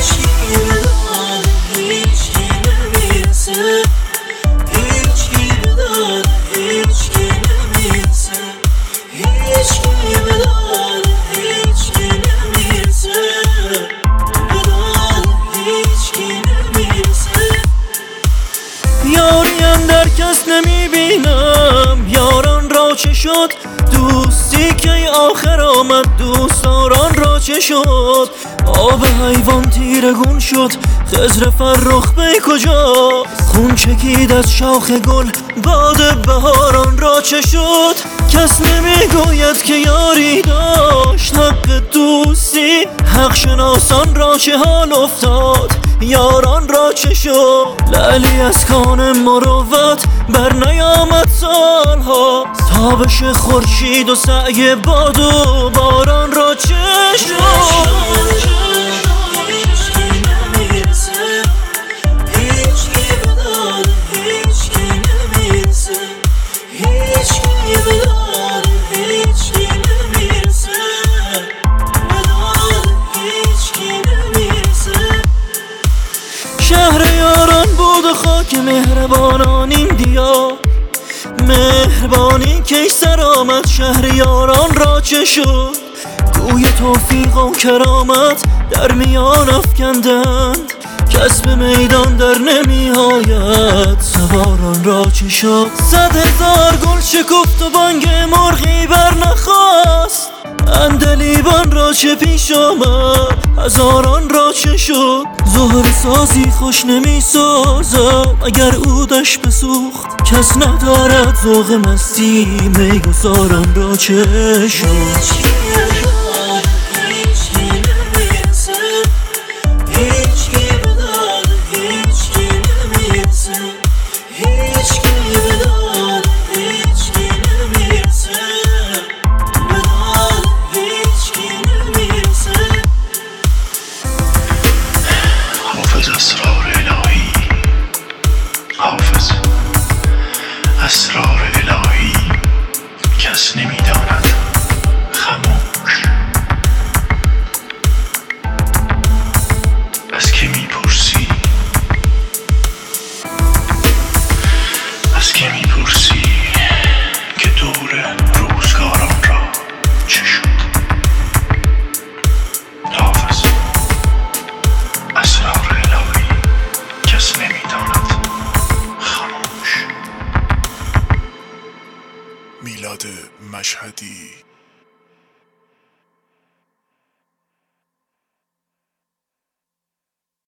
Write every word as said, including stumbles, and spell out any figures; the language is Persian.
هیچکی بدان هیچکی نمیرسه، هیچکی بدان هیچکی نمیرسه، هیچکی بدان هیچکی نمیرسه، بدان هیچکی نمیرسه. یاریم در کس نمیبینم، یاران را چه شد؟ دوستی که آخر آمد، دوستداران را چه شد؟ آب حیوان تیرگون شد، خضر فرخ به کجا؟ خون چکید از شاخ گل، باد بهاران را چه شد؟ کس نمیگوید که یاری داشت حق دوستی، حق شناسان را چه حال افتاد؟ یاران را چه شد؟ لعلی از کان مروت بر نیامد سالها، تابش خورشید و سعی باد و باران را چه شد؟ شهر یاران بود و خاک مهربانان این دیار، مهربانی که سر آمد شهر یاران را چه شد؟ گوی توفیق و کرامت در میان افکندند، کس به میدان در نمی آید سواران را چه شد؟ صد هزار گل شکفت و بانگ مرغی بر نخواست، عندلیبان را چه پیش آمد؟ هزاران را چه شد؟ زهر سازی خوش نمی سازد اگر عودش بسوخت، کس ندارد ذوق مستی میگساران را چه شد؟ اسرار الهی، حافظ اسرار الهی کس نمیداند، خاموش. از که میپرسی از که میپرسی که دور روزگاران را چه شد؟ حافظ اسرار الهی کس نمیداند، خاموش. میلاد مشهدی.